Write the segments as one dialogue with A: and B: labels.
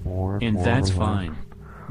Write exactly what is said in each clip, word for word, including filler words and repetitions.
A: more and
B: And
A: more
B: that's
A: relaxed.
B: fine.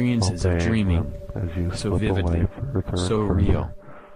B: experiences of
A: obeying
B: dreaming,
A: them as you
B: so
A: slip
B: vividly,
A: away further and
B: so
A: further
B: real,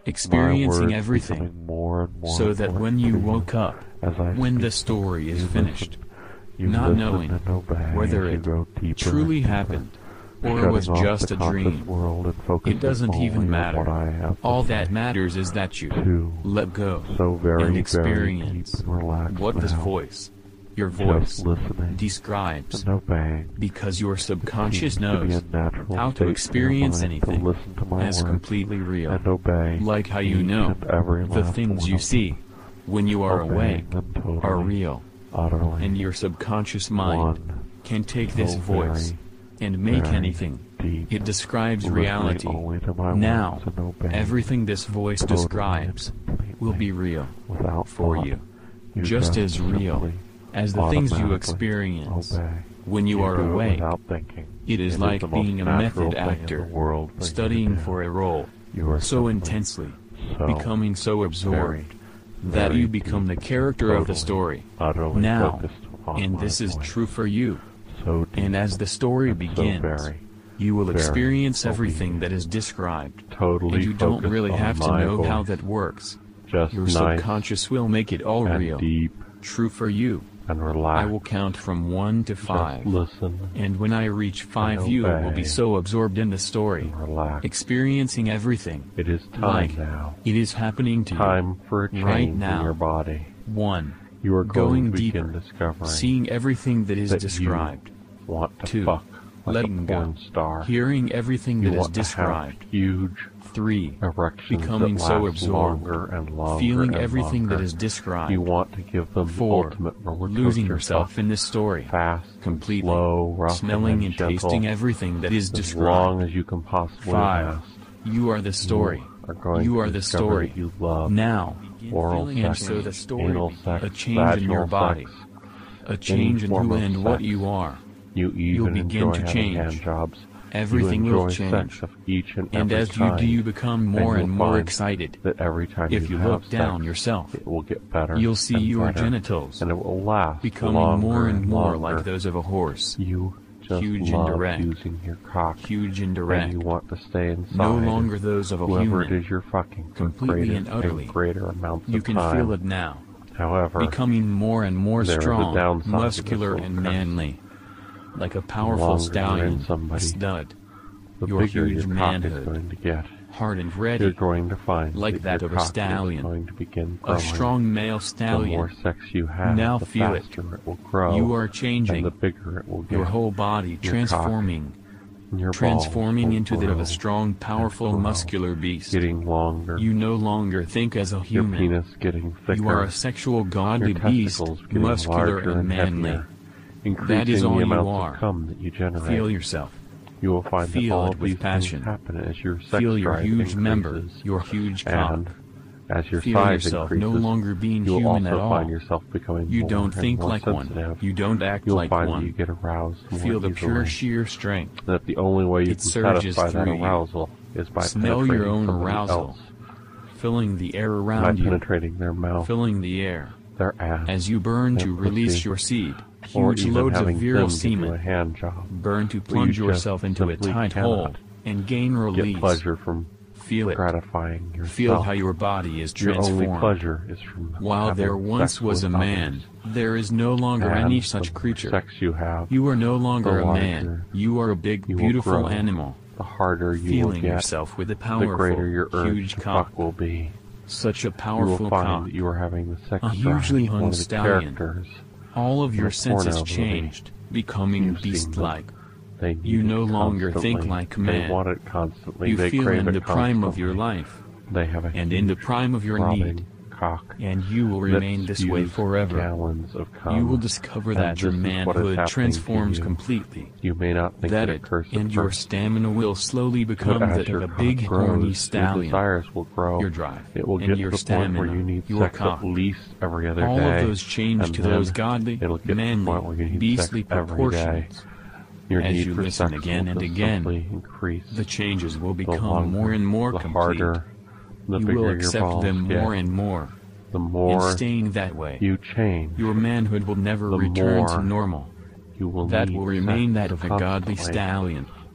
B: experiencing
A: words
B: everything,
A: becoming more and more
B: so that when you
A: important to
B: woke up,
A: as I
B: when the
A: speak,
B: story is
A: you
B: finished,
A: listen, you
B: not
A: listen
B: knowing
A: and obey
B: whether
A: as you
B: it
A: go deeper
B: truly
A: and deeper,
B: happened or
A: shutting
B: was
A: off
B: just
A: the
B: a
A: conscious
B: dream.
A: world and
B: It
A: focusing
B: doesn't
A: only
B: even
A: on
B: matter.
A: what I have to
B: All
A: say.
B: that matters is that you
A: Two,
B: let go
A: so very,
B: and
A: very
B: experience
A: deep and relaxed
B: what this
A: now,
B: voice, your
A: just
B: voice,
A: listening
B: describes,
A: and obeying.
B: because your
A: It
B: subconscious
A: seems to be
B: knows
A: a natural
B: how
A: state
B: to
A: for your
B: experience
A: mind
B: anything
A: to listen to my
B: as
A: words
B: completely real.
A: and obey
B: Like how you
A: each
B: know
A: and every
B: the
A: last
B: things
A: one
B: you
A: of
B: see
A: them,
B: when you are awake
A: obeying them totally,
B: are real,
A: utterly.
B: and your subconscious mind
A: One,
B: can take
A: so
B: this voice
A: very,
B: and make
A: very
B: anything.
A: deep,
B: It describes
A: listening
B: reality.
A: only to my
B: Now,
A: words and obeying
B: everything this voice
A: totally
B: describes
A: and completely,
B: will be real
A: without
B: for
A: thought.
B: you,
A: You
B: just as real
A: simply,
B: as the things you
A: automatically
B: experience
A: obey.
B: when you are
A: do it
B: awake.
A: without thinking.
B: It is like
A: the most
B: being a
A: natural
B: method
A: thing in
B: actor,
A: the world for you to
B: studying
A: do.
B: for a role,
A: You are
B: so
A: simply
B: intensely,
A: so
B: becoming so absorbed that
A: very
B: you become the
A: deep,
B: character of the
A: totally,
B: story.
A: utterly
B: Now,
A: focused on
B: and
A: my
B: this is
A: voice.
B: true for you.
A: So deep,
B: And as the story
A: and so
B: begins,
A: very,
B: you will
A: very
B: experience
A: obedient.
B: everything that is described,
A: totally
B: and you don't
A: focused
B: really
A: on
B: have to
A: my
B: know how
A: voice.
B: that works.
A: Just
B: Your
A: nice
B: subconscious will make it all
A: and
B: real,
A: deep
B: true for you.
A: and relaxed.
B: I will count from one to five,
A: Just listen
B: and when I reach five,
A: and
B: you will
A: obey
B: be so absorbed in the story,
A: and relax.
B: experiencing everything.
A: It is time
B: like
A: now.
B: it is happening to
A: Time for a change
B: right
A: in
B: now.
A: your body.
B: you. One,
A: You are
B: going
A: going to begin
B: deeper,
A: discovering
B: seeing everything that is
A: that
B: described.
A: you want to
B: Two,
A: fuck like
B: letting
A: a
B: go,
A: porn star.
B: hearing everything
A: You
B: that is
A: want to have
B: described.
A: huge
B: Three,
A: erections
B: becoming
A: that
B: so
A: last
B: absorbed,
A: longer and longer
B: feeling
A: and
B: everything
A: longer.
B: that is described.
A: You want to give them
B: Four,
A: the ultimate roller
B: losing
A: coaster
B: yourself
A: fuck.
B: in this story,
A: Fast,
B: completely,
A: slow, rough,
B: smelling
A: and,
B: and
A: gentle,
B: tasting everything that is
A: as
B: described.
A: long as you can possibly
B: Five,
A: last.
B: you are the story.
A: You are going
B: You
A: to
B: are the
A: discover
B: story.
A: that you love
B: Now,
A: oral
B: and
A: sex,
B: so the story
A: anal
B: begins.
A: sex,
B: A change in your
A: vaginal
B: body,
A: sex,
B: a change in
A: form
B: who
A: of
B: and what
A: sex.
B: you are.
A: You
B: You'll
A: even
B: begin
A: enjoy
B: to
A: having
B: change.
A: hand jobs.
B: Everything
A: you
B: will
A: enjoy
B: change.
A: sex of each and,
B: And
A: every
B: as you
A: kind,
B: do, you become more
A: and
B: and
A: you'll
B: more
A: find
B: excited.
A: that every time
B: If you
A: have
B: look down
A: sex,
B: yourself,
A: it will get better.
B: you'll see
A: and
B: your
A: better,
B: genitals
A: and it will last
B: becoming
A: longer
B: more and more
A: longer.
B: like those of a horse.
A: You just
B: Huge and
A: love
B: direct.
A: using your cock,
B: Huge and
A: and
B: direct.
A: you want to stay inside.
B: No longer those of a
A: whoever
B: human.
A: it is you're fucking for
B: Completely
A: greater
B: and utterly.
A: greater amounts
B: You
A: of
B: can
A: time.
B: feel it now.
A: However,
B: Becoming more and more
A: there is a
B: strong,
A: downside to this
B: muscular,
A: little
B: and
A: curse.
B: manly. Like a
A: the
B: powerful
A: longer you're in
B: stallion,
A: somebody,
B: stud,
A: the
B: your
A: bigger
B: huge
A: your cock is
B: manhood,
A: going to get.
B: hard and
A: You're
B: ready,
A: going to find
B: like that
A: your
B: of a
A: cock
B: stallion.
A: is going to begin
B: a
A: growing.
B: strong male
A: The
B: stallion.
A: more sex you have,
B: Now
A: the
B: feel it.
A: faster it will grow.
B: You are
A: and
B: changing,
A: the bigger it will get.
B: your whole body
A: Your
B: transforming,
A: cock and your
B: transforming
A: balls
B: into
A: will
B: that of
A: grow
B: a strong, powerful,
A: grow,
B: muscular beast.
A: getting longer.
B: You no longer think as a
A: your
B: human.
A: penis getting thicker.
B: You are a sexual godly
A: your
B: beast,
A: testicles getting
B: muscular
A: larger
B: and
A: and
B: manly.
A: heavier, increasing
B: That is all
A: the
B: you
A: amounts
B: are.
A: of cum that you generate.
B: Feel yourself.
A: You will find that
B: Feel
A: all
B: it
A: of
B: with
A: these
B: passion.
A: things happen as your sex
B: Feel your
A: drive
B: huge member,
A: increases.
B: your huge cock.
A: And as your
B: Feel
A: size
B: yourself
A: increases,
B: no longer being
A: you will
B: human
A: also
B: at all.
A: find yourself becoming
B: You
A: more
B: don't
A: and
B: think
A: more
B: like
A: sensitive.
B: one. You don't act
A: You'll
B: like
A: find
B: one.
A: that you get aroused more
B: Feel the
A: easily.
B: pure sheer strength.
A: That the only way you
B: It
A: can
B: surges
A: satisfy that
B: through you.
A: arousal is by
B: Smell
A: penetrating
B: your own
A: somebody
B: arousal,
A: else,
B: filling the air
A: by
B: around you,
A: penetrating their mouth,
B: filling the air.
A: their ass,
B: As you burn
A: their
B: to release
A: pussy,
B: your seed,
A: or
B: huge
A: even
B: loads of
A: having
B: virile
A: them give you a
B: semen,
A: hand job.
B: burn to
A: you
B: plunge
A: just
B: yourself into a
A: simply
B: tight
A: cannot
B: hole, and gain
A: Get
B: release.
A: pleasure from
B: Feel it.
A: gratifying yourself.
B: Feel how your body is
A: Your only
B: transformed.
A: pleasure is from
B: While
A: having
B: there once
A: sex
B: was a
A: with
B: man,
A: others.
B: there is no longer
A: And
B: any
A: the
B: such
A: more
B: creature.
A: sex you have,
B: You are no longer
A: the
B: a man.
A: larger
B: You are a big,
A: you will
B: beautiful
A: grow.
B: animal.
A: the harder you will
B: Feeling
A: get,
B: yourself with a
A: the
B: powerful,
A: greater your urge
B: huge
A: to
B: cock.
A: fuck will be.
B: Such a
A: You
B: powerful
A: will find
B: cock.
A: that you are having the sex
B: A
A: drive
B: hugely
A: of
B: hung
A: one of the
B: stallion.
A: characters.
B: All of your
A: in a porno
B: senses
A: movie.
B: changed, becoming
A: You've seen
B: beast-like.
A: They need
B: You
A: it
B: no longer
A: constantly.
B: think like
A: They
B: man.
A: want it constantly.
B: You
A: they
B: feel
A: crave
B: in
A: it
B: the prime of your
A: constantly.
B: life,
A: They have a
B: and in the
A: huge,
B: prime of your
A: throbbing
B: need,
A: cock
B: and you will
A: that
B: remain this way
A: spews
B: forever.
A: Gallons of cum.
B: You will discover
A: And
B: that your
A: this is what is
B: manhood
A: happening to
B: transforms
A: you.
B: completely.
A: You may not think
B: That
A: that
B: it,
A: occurs at
B: and your
A: first,
B: stamina will slowly become
A: but as
B: that
A: your
B: of a
A: cock
B: big,
A: grows,
B: horny
A: your
B: stallion.
A: desires will grow.
B: Your drive,
A: It will
B: and
A: get
B: your
A: to the point where
B: stamina,
A: you need
B: your
A: sex
B: cock.
A: at least every other
B: All
A: day.
B: of those change
A: and
B: to
A: then
B: those godly,
A: it'll get to the point where you
B: manly,
A: need
B: beastly
A: sex every day.
B: proportions.
A: Your
B: As
A: need
B: you
A: for
B: listen
A: sex
B: again
A: will
B: and
A: just
B: again,
A: simply increase.
B: The changes will
A: The
B: become
A: longer,
B: more and more
A: the
B: complete.
A: harder, the
B: You
A: bigger
B: will
A: your
B: accept
A: balls
B: them
A: get.
B: more and more.
A: The
B: And
A: more
B: staying that way,
A: you change,
B: your manhood will never
A: the
B: return to
A: more
B: normal.
A: you will
B: That
A: need
B: will remain
A: sex
B: that of a godly
A: constantly.
B: stallion.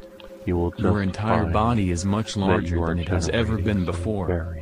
A: You will just
B: Your entire
A: find
B: body is much
A: that you
B: larger
A: are
B: than it has ever
A: generating
B: been
A: some
B: before.
A: very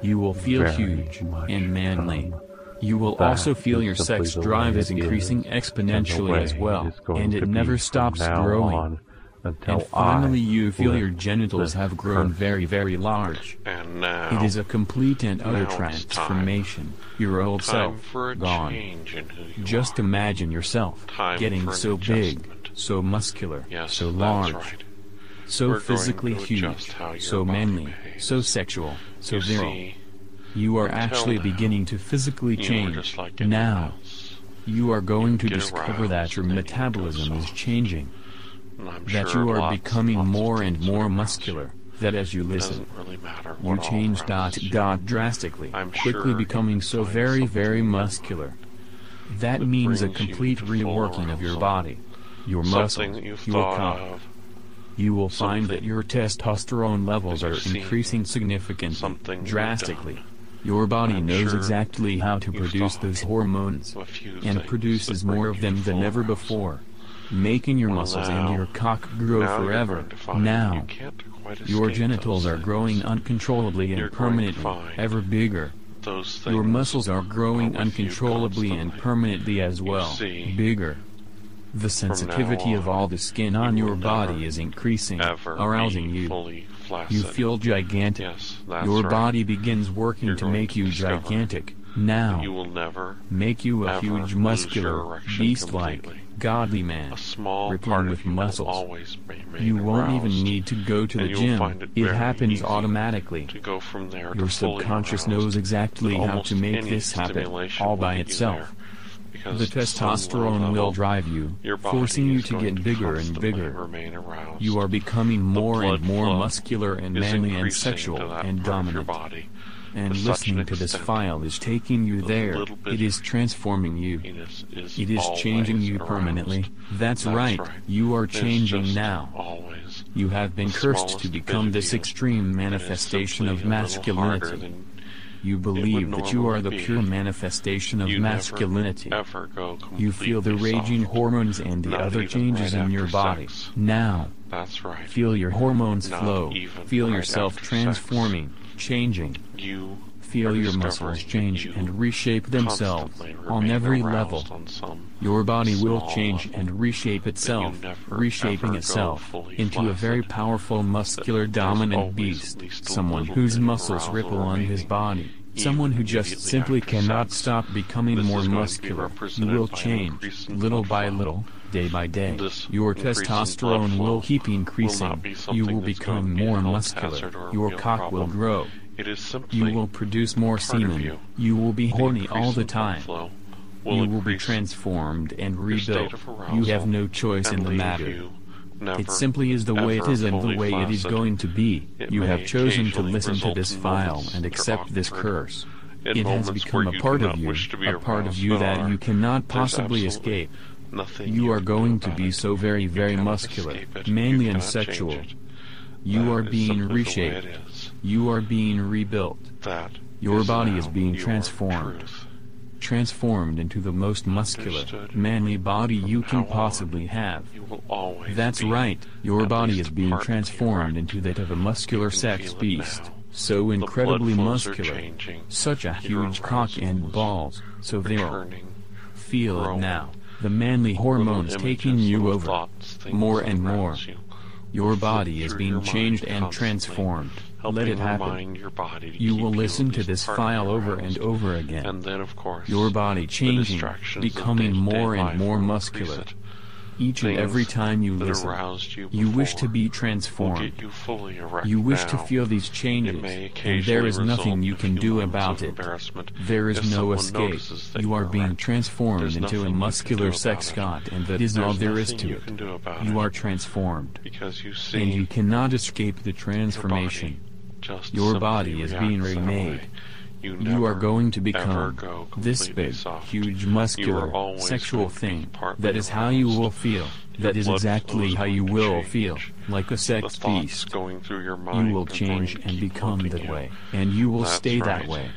B: You will feel
A: very
B: huge
A: much,
B: and manly.
A: um,
B: You will
A: that
B: also feel
A: is
B: your
A: simply
B: sex
A: the
B: drive
A: way
B: is
A: it
B: increasing
A: is, and the
B: exponentially
A: way
B: as well,
A: it is going
B: and
A: to
B: it
A: be
B: never
A: from
B: stops
A: now
B: growing.
A: on until
B: And finally
A: I
B: you feel your
A: lift
B: genitals
A: this
B: have grown
A: curse.
B: very very large.
C: And now,
B: It is a complete and utter
C: now it's
B: transformation. Your old
C: time
B: self,
C: for a
B: gone.
C: change in who you
B: Just
C: are.
B: imagine yourself
C: Time
B: getting
C: for an
B: so big,
C: adjustment.
B: so muscular,
C: Yes,
B: so
C: that's
B: large,
C: right.
B: so
C: We're going
B: physically
C: to
B: huge,
C: adjust how your
B: so
C: body
B: manly,
C: behaves.
B: so sexual, so
C: You
B: virile.
C: see,
B: You are
C: until
B: actually
C: now,
B: beginning to physically
C: you were
B: change.
C: just like anyone
B: Now,
C: else.
B: you are going to
C: get
B: discover that
C: aroused
B: your
C: and then you go
B: metabolism is
C: soft.
B: changing,
C: And I'm
B: that
C: sure
B: you are
C: lots
B: becoming
C: and lots of
B: more and
C: things would
B: more
C: arouse
B: muscular,
C: you.
B: that as you
C: It
B: listen,
C: doesn't really matter
B: you
C: what all
B: change dot
C: arouses you.
B: dot drastically,
C: I'm
B: quickly
C: sure
B: becoming
C: you
B: so
C: find
B: very
C: something
B: very
C: in your
B: muscular.
C: mind
B: That
C: that
B: means a
C: brings you
B: complete
C: to full
B: reworking of your
C: arousal.
B: body, your
C: Something
B: muscles,
C: that you've
B: your
C: thought
B: cock.
C: of,
B: You will find that
C: something
B: your testosterone levels
C: that
B: are
C: you've seen,
B: increasing significantly,
C: something you've
B: drastically.
C: done.
B: Your body
C: I'm
B: knows
C: sure
B: exactly how to
C: you've
B: produce
C: thought
B: those hormones,
C: of a few
B: and
C: things
B: produces
C: that bring
B: more of
C: you
B: them than
C: full
B: ever
C: arousal.
B: before, making your
C: Well,
B: muscles
C: now-
B: and your cock grow
C: now you're
B: forever.
C: going to find
B: Now,
C: you can't quite
B: your
C: escape
B: genitals
C: those
B: are
C: things.
B: growing uncontrollably
C: You're
B: and
C: going to
B: permanently,
C: find
B: ever bigger.
C: Those things
B: Your muscles are growing
C: are with you
B: uncontrollably and
C: constantly.
B: permanently as
C: You
B: well,
C: see,
B: bigger. The sensitivity of
C: on,
B: all the skin
C: you
B: on
C: will
B: your body
C: never,
B: is increasing,
C: ever
B: arousing
C: be
B: you.
C: fully flaccid.
B: You feel gigantic.
C: Yes, that's
B: Your
C: right.
B: body begins working
C: You're
B: to
C: going
B: make
C: to
B: you
C: discover
B: gigantic.
C: that
B: Now,
C: you will never,
B: make you a
C: ever
B: huge,
C: lose your
B: muscular,
C: erection
B: beast-like,
C: completely.
B: godly man,
C: a small
B: rippling
C: part
B: with
C: of you
B: muscles.
C: will always remain
B: You won't even
C: aroused,
B: need to go to the
C: and you'll
B: gym.
C: find it
B: It
C: very
B: happens
C: easy
B: automatically.
C: to go from there
B: Your
C: to fully
B: subconscious
C: aroused
B: knows exactly
C: with
B: how
C: almost
B: to make
C: any
B: this happen,
C: stimulation
B: all
C: will
B: by
C: get you
B: itself.
C: there, because
B: The
C: at some low
B: testosterone will
C: level,
B: drive you,
C: your body
B: forcing you
C: is
B: to
C: going
B: get
C: to
B: bigger and
C: constantly
B: bigger.
C: remain aroused.
B: You are becoming more and
C: blood
B: more
C: flow
B: muscular and
C: is
B: manly and
C: increasing
B: sexual
C: to that
B: and
C: part of your
B: dominant.
C: body
B: And
C: to such
B: listening
C: an
B: to this
C: extent
B: file is taking you
C: that
B: there.
C: little bit
B: It is transforming you.
C: penis is
B: It is changing
C: always
B: you
C: aroused.
B: permanently. That's,
C: That's
B: right.
C: right.
B: You are
C: It's
B: changing
C: just
B: now.
C: always
B: You have been
C: the
B: cursed to
C: smallest bit
B: become
C: of
B: this
C: you
B: extreme
C: that is
B: manifestation
C: simply
B: of
C: a little harder
B: masculinity.
C: than
B: You
C: it
B: believe
C: would
B: that you are the
C: normally be.
B: pure manifestation of
C: You never,
B: masculinity.
C: ever go
B: You feel the
C: completely
B: raging
C: soft.
B: hormones and the
C: Not
B: other
C: even
B: changes
C: right
B: in your
C: after
B: body.
C: sex.
B: Now,
C: That's right.
B: feel your hormones
C: Not
B: flow.
C: even
B: Feel
C: right
B: yourself
C: after
B: transforming, changing.
C: You
B: Feel
C: are
B: your
C: discovering
B: muscles
C: that
B: change
C: you
B: and reshape themselves
C: constantly
B: on
C: remain
B: every
C: aroused
B: level.
C: on some
B: Your body will
C: small
B: change
C: level,
B: and reshape itself,
C: never,
B: reshaping
C: ever go
B: itself
C: fully
B: into a very
C: flaccid.
B: powerful, muscular,
C: That there's
B: dominant
C: always
B: beast,
C: at least a
B: someone
C: little
B: whose
C: bit of
B: muscles
C: arousal
B: ripple on his
C: remaining,
B: body,
C: even
B: someone who just
C: immediately
B: simply
C: after
B: cannot
C: sex.
B: stop becoming
C: This
B: more
C: is going to be
B: muscular. You
C: represented
B: will
C: by an
B: change,
C: increase in
B: little
C: blood
B: by
C: flow.
B: little, day by day.
C: This
B: Your
C: increase in blood
B: testosterone
C: flow
B: will keep
C: will
B: increasing.
C: not be
B: You
C: something
B: will
C: that's going
B: become
C: to be a
B: more
C: health
B: muscular.
C: hazard or a
B: Your
C: real
B: cock will
C: problem.
B: grow.
C: It is simply
B: You will produce more
C: part of
B: semen.
C: you.
B: You will be
C: The
B: horny
C: increase
B: all the
C: in blood
B: time.
C: flow
B: You will be
C: increase
B: transformed and
C: your state
B: rebuilt.
C: of
B: You have
C: arousal
B: no choice in
C: and
B: the
C: leave
B: matter.
C: you never,
B: It simply is the way it
C: ever
B: is and the
C: fully
B: way it is
C: flaccid.
B: going to be.
C: It
B: You
C: may
B: have chosen to
C: occasionally
B: listen to
C: result
B: this
C: in
B: file
C: moments
B: and
C: that are
B: accept this
C: awkward,
B: curse.
C: in
B: It has
C: moments
B: become
C: where
B: a
C: you
B: part
C: do
B: of
C: not
B: you,
C: wish to be
B: a part of
C: aroused
B: you
C: but
B: that
C: are.
B: you cannot
C: There's
B: possibly
C: absolutely
B: escape.
C: nothing
B: You are
C: can
B: going
C: do
B: to
C: about
B: be
C: it.
B: so very,
C: You
B: very
C: cannot
B: muscular,
C: escape it.
B: manly
C: You
B: and
C: cannot change
B: sexual.
C: it.
B: You
C: That
B: are
C: is
B: being
C: simply the way
B: reshaped.
C: it is.
B: You are being rebuilt.
C: That
B: Your
C: is
B: body
C: now
B: is being
C: your
B: transformed.
C: truth.
B: Transformed into the most muscular,
C: Understood.
B: manly body you
C: From
B: can
C: now on,
B: possibly have.
C: You will always
B: That's
C: be
B: right, your
C: at
B: body
C: least
B: is
C: a
B: being
C: part
B: transformed
C: erect.
B: into that of a muscular
C: You can
B: sex
C: feel it
B: beast,
C: now.
B: so
C: The
B: incredibly
C: blood flows are
B: muscular,
C: changing.
B: such a
C: Your
B: huge cock
C: arousal
B: and
C: is
B: balls, so virile.
C: returning,
B: Feel it
C: growing.
B: now, the manly
C: Little
B: hormones
C: images,
B: taking you
C: little
B: over,
C: thoughts, things
B: more
C: that
B: and more.
C: arouse you,
B: Your
C: flip
B: body is
C: through
B: being
C: your mind
B: changed and
C: constantly,
B: transformed. Let
C: helping
B: it happen.
C: remind your body to
B: You
C: keep
B: will listen
C: at
B: to
C: least
B: this
C: partly
B: file over
C: aroused.
B: and over again.
C: And then, of course,
B: Your body
C: the
B: changing,
C: distractions of
B: becoming
C: day-to-day
B: more and
C: life
B: more
C: will
B: muscular.
C: increase it.
B: Each and every
C: Things
B: time you
C: that
B: listen,
C: aroused you
B: you wish to
C: before
B: be
C: will
B: transformed.
C: get you fully erect
B: You wish to
C: now.
B: feel these changes,
C: It may
B: and
C: occasionally
B: there is nothing
C: result
B: you
C: in a
B: can
C: few
B: do
C: moments
B: about
C: of
B: it.
C: embarrassment
B: There is
C: if
B: no
C: someone
B: escape.
C: notices that
B: You are
C: you're
B: being
C: erect.
B: transformed
C: There's
B: into
C: nothing
B: a
C: you can
B: muscular
C: do about
B: sex
C: it.
B: god, and that is
C: There's
B: all there is
C: nothing
B: to
C: you
B: it.
C: can do about
B: You
C: it.
B: are transformed,
C: Because you see,
B: and you cannot escape the
C: your
B: transformation.
C: body just
B: Your
C: simply
B: body is being
C: reacts that
B: remade.
C: way. You,
B: You are
C: never,
B: going to
C: ever
B: become
C: go
B: this
C: completely
B: big,
C: soft.
B: huge,
C: You are
B: muscular,
C: always
B: sexual
C: going to be
B: thing.
C: partly
B: That is how you
C: aroused.
B: will feel.
C: Your
B: That is
C: blood
B: exactly
C: flow is
B: how
C: going
B: you
C: to
B: will
C: change.
B: feel, like a
C: The
B: sex
C: thoughts
B: beast.
C: going through your mind
B: You will
C: are going
B: change
C: to
B: and
C: keep
B: become
C: haunting
B: that
C: you.
B: way, and you will
C: That's
B: stay that
C: right.
B: way,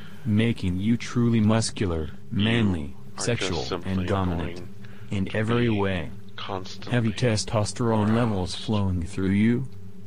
B: making you truly muscular, manly,
C: are
B: sexual,
C: just simply
B: and dominant
C: going
B: in
C: to
B: every
C: be
B: way.
C: constantly
B: Heavy testosterone levels
C: aroused.
B: flowing through you,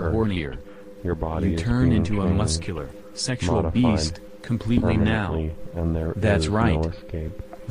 B: ever hornier.
A: Your body
B: You
A: is
B: turn
A: being
B: into a
A: changed,
B: muscular, sexual
A: modified
B: beast, completely now.
A: permanently, and there
B: That's
A: is
B: right.
A: no escape.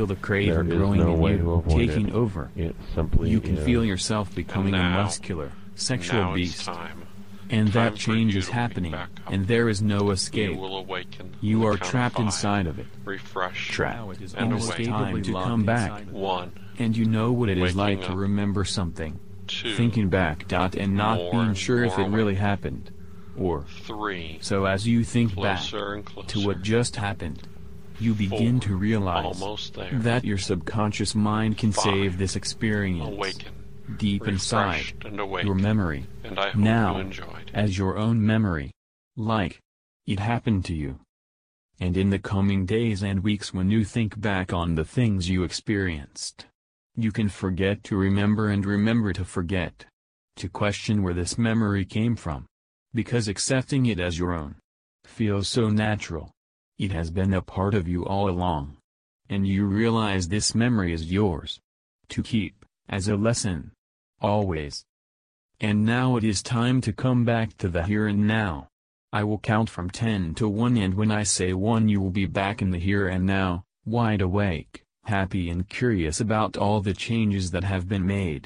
B: feel the
A: There
B: craving
A: is
B: growing
A: no
B: in
A: way to
B: you,
A: avoid
B: taking
A: it.
B: over.
A: It simply
B: You can
A: is.
B: feel yourself becoming a
C: now-
B: muscular, sexual
C: now
B: beast.
C: it's time.
B: And
C: Time
B: that
C: for
B: change
C: you
B: is
C: to wake
B: happening,
C: back up.
B: and there is no
C: You
B: escape.
C: will awaken.
B: You
C: on the
B: are
C: count of
B: trapped
C: five.
B: inside of it.
C: Refresh.
B: Trapped.
C: and
B: And it's
C: awake.
B: time to come back.
C: One,
B: And you know what it is
C: Waking
B: like to
C: up.
B: remember something.
C: two,
B: Thinking back dot and not
C: More
B: being
C: and
B: sure if
C: more
B: it really
C: awake.
B: happened. Or,
C: three,
B: so as you think back
C: closer and closer.
B: to what just happened, you begin
C: Four,
B: to realize
C: almost there.
B: that your subconscious mind can
C: Five,
B: save this experience
C: Awaken.
B: deep inside
C: Refreshed and awake.
B: your memory,
C: And I hope
B: now,
C: you enjoyed.
B: as your own memory. Like it happened to you. And in the coming days and weeks, when you think back on the things you experienced, you can forget to remember and remember to forget. To question where this memory came from. Because accepting it as your own feels so natural. It has been a part of you all along. And you realize this memory is yours to keep, as a lesson. Always. And now it is time to come back to the here and now. I will count from ten to one, and when I say one, you will be back in the here and now, wide awake, happy and curious about all the changes that have been made.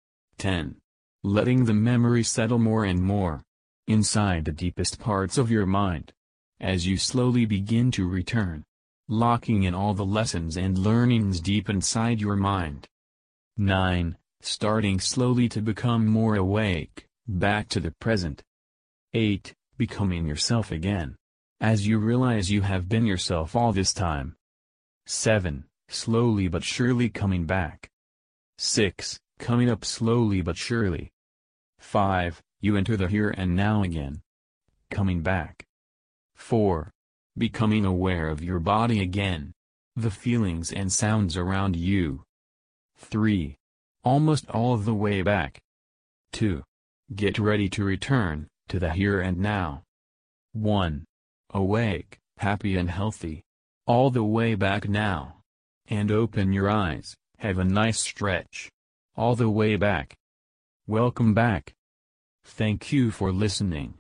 B: ten. Letting the memory settle more and more inside the deepest parts of your mind. As you slowly begin to return, locking in all the lessons and learnings deep inside your mind. nine. Starting slowly to become more awake, back to the present. eight. Becoming yourself again, as you realize you have been yourself all this time. seven. Slowly but surely coming back. six. Coming up slowly but surely. five. You enter the here and now again. Coming back. four. Becoming aware of your body again. The feelings and sounds around you. three. Almost all the way back. two. Get ready to return to the here and now. one. Awake, happy and healthy. All the way back now. And open your eyes, have a nice stretch. All the way back. Welcome back. Thank you for listening.